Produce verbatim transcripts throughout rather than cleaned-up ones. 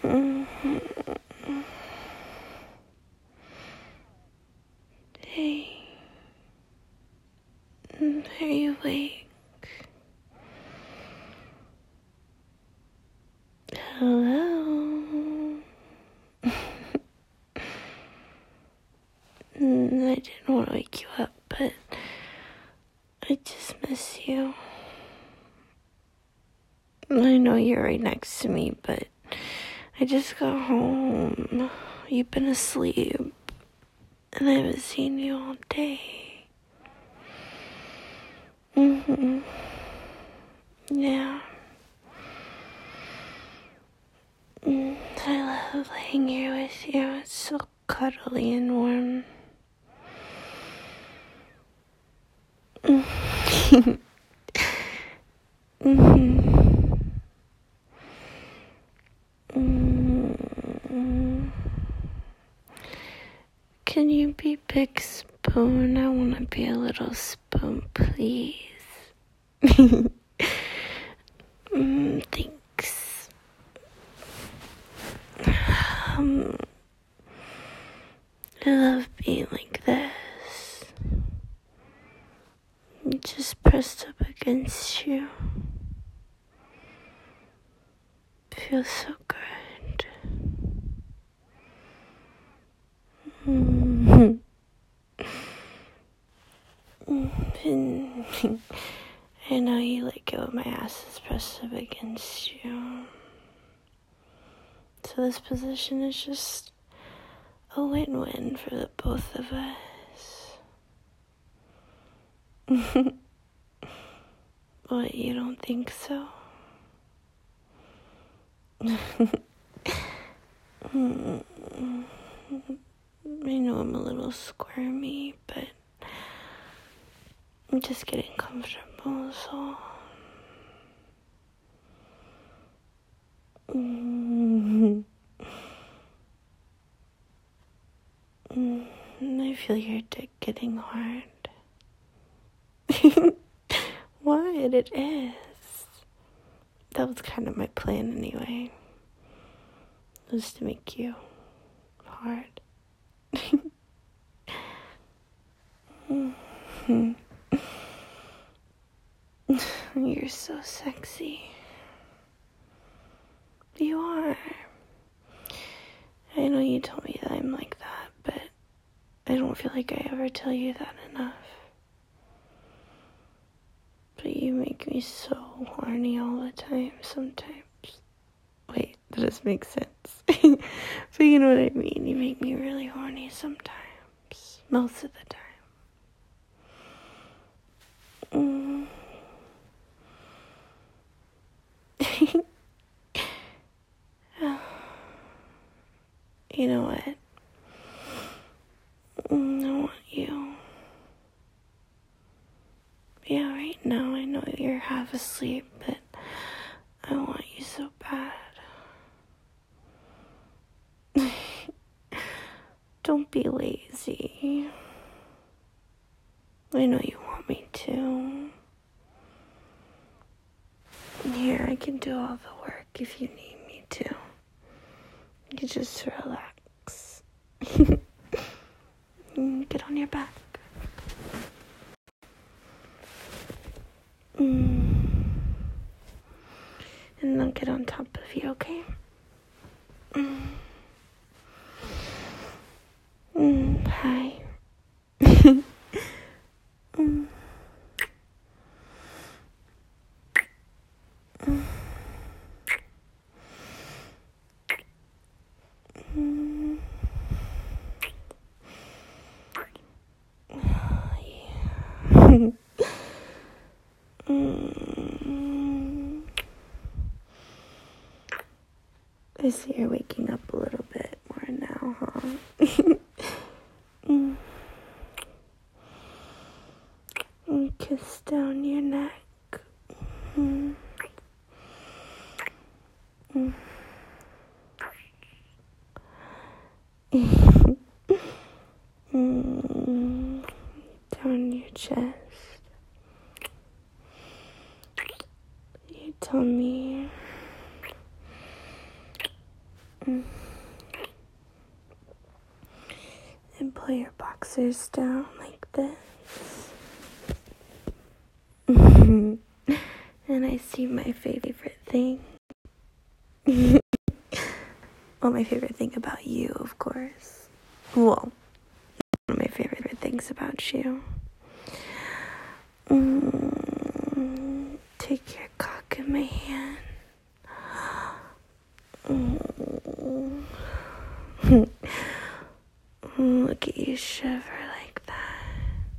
Hey, are you awake? Hello? I didn't want to wake you up, but I just miss you. I know you're right next to me, but I just got home. You've been asleep, and I haven't seen you all day. Mm-hmm. Yeah. Mm, I love laying here with you. It's so cuddly and warm. Mm-hmm. Mm-hmm. Can you be Big Spoon? I want to be a little spoon, please. mm, thanks. Um, I love being like this. Just pressed up against you. Feels so good. Mm-hmm. I know you like it when my ass is pressed up against you. So this position is just a win-win for the both of us. What, you don't think so? I know I'm a little squirmy, but I'm just getting comfortable, so... Mm-hmm. I feel your dick getting hard. What? It is. That was kind of my plan anyway. Was to make you hard. Mm-hmm. You're so sexy. You are. I know you told me that I'm like that, but I don't feel like I ever tell you that enough. But you make me so horny all the time sometimes. Wait, that doesn't make sense. But you know what I mean. You make me really horny sometimes. Most of the time. Mm. You know what? Mm, I want you. Yeah, right now I know you're half asleep, but I want you so bad. Don't be lazy. I know you want me to. Here, I can do all the work if you need me to. You just relax. Get on your back. Mm. And I'll get on top of you, okay? Mm. Mm. Hi. mm. Mm. Mm. Oh, yeah. mm. I see you're waking up a little bit more now, huh? mm. And kiss down your neck. Mm. Mm. mm. Down your chest. Your tummy. Mm. And pull your boxers down like this. And I see my favorite thing. Well, my favorite thing about you, of course. Well, one of my favorite things about you. Mm, take your cock in my hand. Mm. Look at you shiver like that.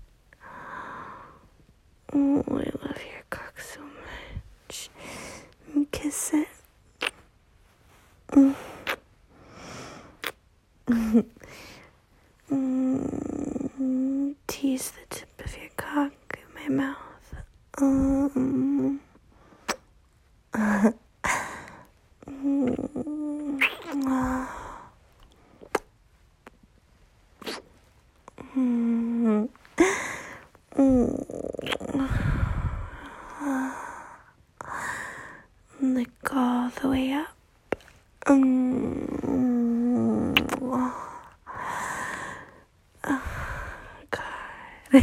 Oh, I love your cock so much. And kiss it. Mm. Mm. Tease the tip of your cock in my mouth. Um. mm. Mm. Lick all the way up. Um, oh, God.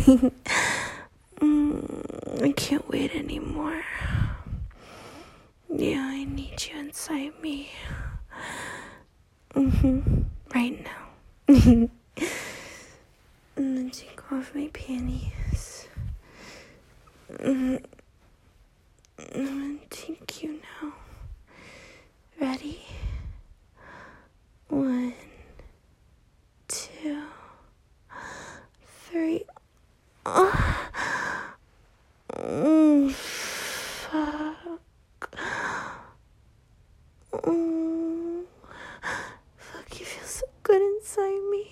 mm, I can't wait anymore. Yeah, I need you inside me. Mm-hmm. Right now. And then take off my panties. Mm-hmm. I'm gonna take you now. Ready? One, two, three. Oh, mm, fuck. Mm, fuck, you feel so good inside me.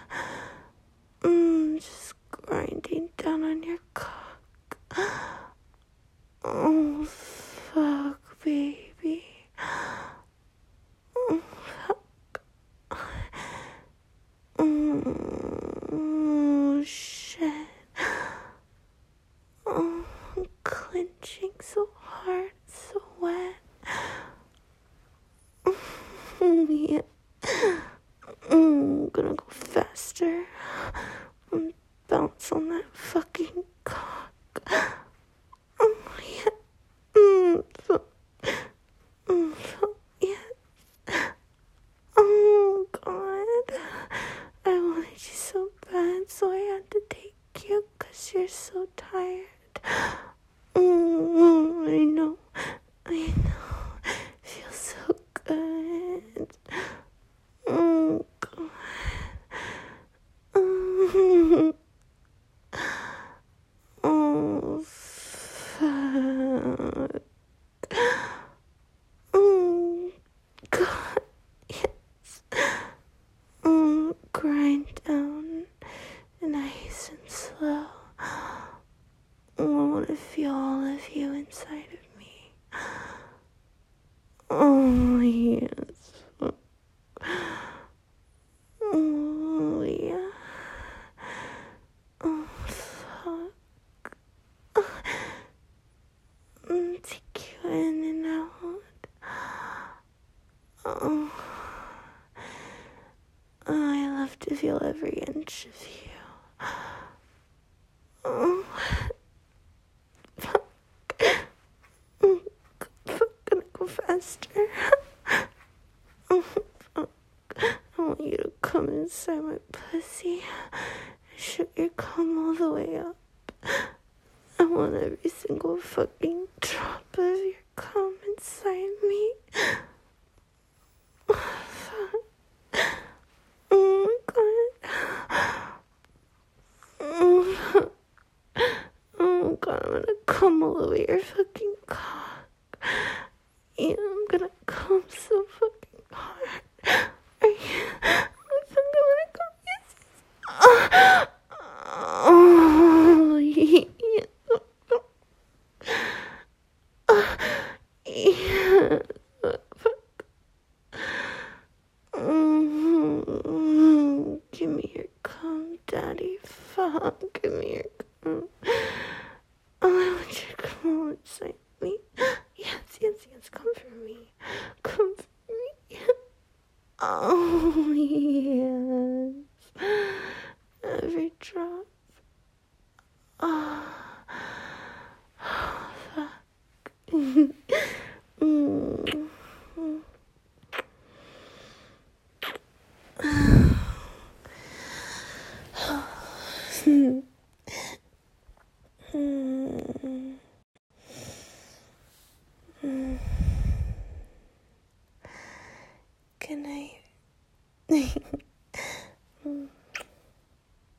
Mm, just grinding down on your cock. Oh, fuck, baby. Oh, fuck. Oh, shit. Oh, I'm clenching so hard, so wet. Oh, yeah. I'm gonna go faster. And bounce on that fucking cock. Oh, yeah. Mm, fuck. Mm, fuck, yeah. Oh, God. I wanted you so bad, so I had to take you because you're so tired. Oh, I know. I know. It feels so good. Oh, God. Oh, oh fuck. Oh, God. Yes. Oh, grind down, nice and slow. Oh, I want to feel all of you inside of me. Oh, yes. Oh, yeah. Oh, fuck. Mm, take you in and out. Oh. Oh, I love to feel every inch of you. Oh. Fuck. Oh, fuck, gonna go faster. Oh, fuck. I want you to come inside my pussy. Shoot your cum all the way up. I want every single fucking drop of your cum inside me. Oh, fuck. Oh, my God. Oh, fuck. Oh, God, I'm gonna cum all over your fucking cock. Yeah, I'm gonna cum so fucking hard. Are you... I'm gonna cum, yes, yes. Oh, yeah. Yeah. Fuck. Mm, give me your cum, Daddy. Fuck. Give me your cum. Oh, I want you to come all inside me. Yes, yes, yes. Come for me. Come for me. Oh, yes. Every drop. Oh, oh fuck. mm. Good night.